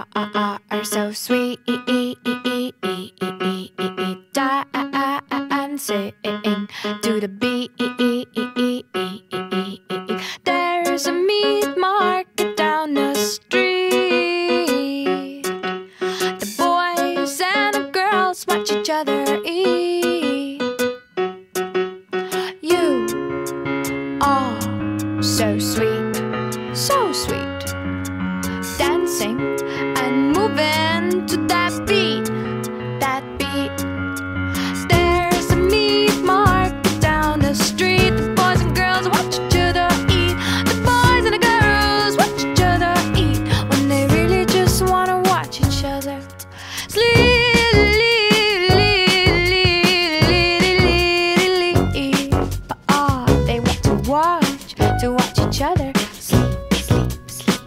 are so sweet, dancing to the beat. There's a meat market down the street. The boys and the girls watch each other eat. You are so sweet, so sweet, dancing and moving to that beat, that beat. There's a meat market down the street. The boys and girls watch each other eat. The boys and the girls watch each other eat when they really just wanna watch each other sleep. They want to watch each other sleep, sleep, sleep.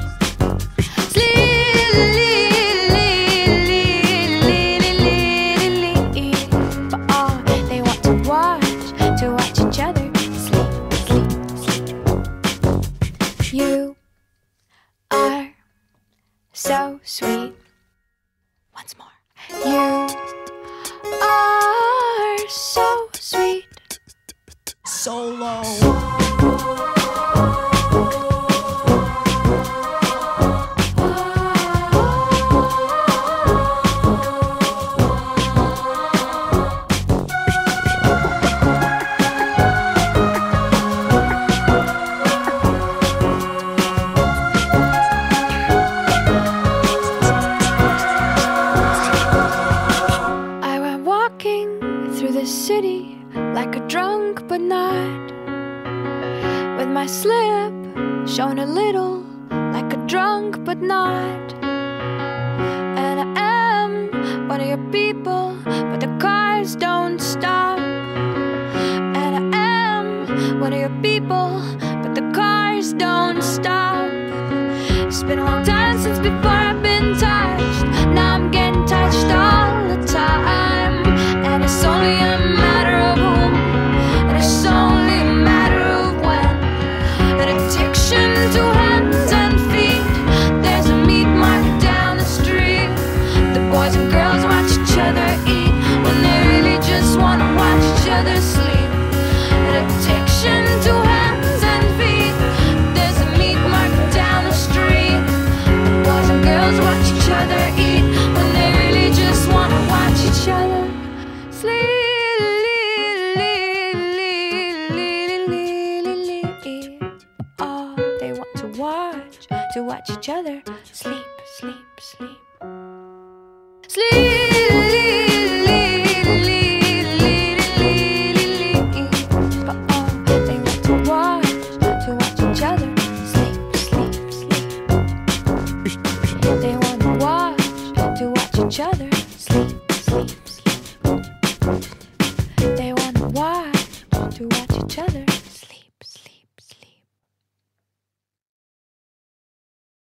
They want to watch each other sleep, sleep, sleep. You are so sweet. Once more. You are so sweet. Solo. I went walking through the city like a drunk but not, with my slip showing a little like a drunk but not. And I am one of your people, but the cars don't stop. And I am one of your people, but the cars don't stop. It's been a long time since before I've been touched. Now I'm getting touched all the time. And it's only a matter of whom, and it's only a matter of when. An addiction to hands and feet. There's a meat market down the street. The boys and girls watch each other eat when they really just wanna watch each other sleep. An addiction to hands and feet. There's a meat market down the street. The boys and girls watch each other eat when they really just wanna watch each other sleep. Oh, they want to watch each other sleep, sleep, sleep. They want to watch each other sleep, sleep, sleep. They want to watch each other sleep, sleep, sleep.